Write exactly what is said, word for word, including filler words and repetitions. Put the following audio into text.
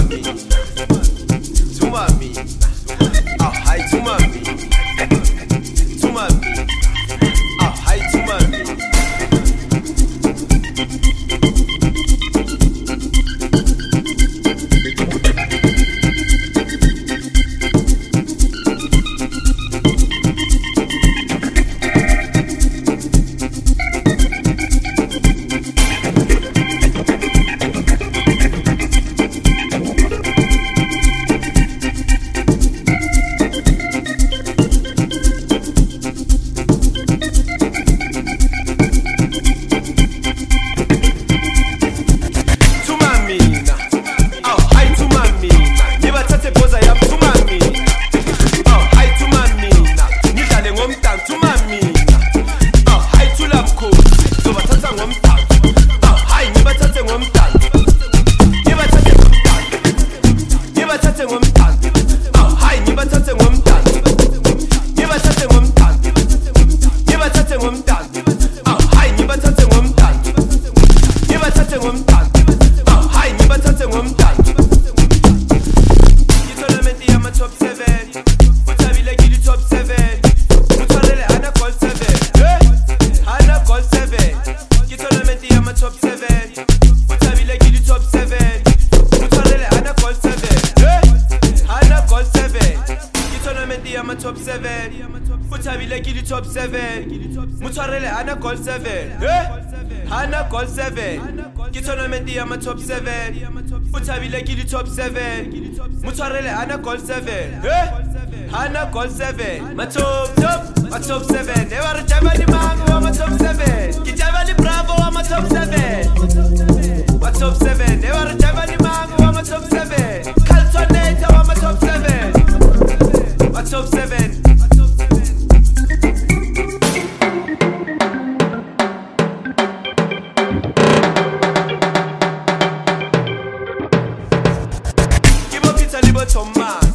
top seven. Mutabile ki di top seven. Mutwarele ana goal seven. Hana goal seven. Ki tournament ama top seven. Mutabile ki di top seven. Mutwarele ana goal seven. Hana goal seven. Ma top top, ma top seven. They were Javani Mango ama top seven. Ki Javani Bravo ama top seven. Ma top seven. They were Javani Mango ama top seven. Caltonate ama top seven. Ma top seven. Give up, it's a little bit of man.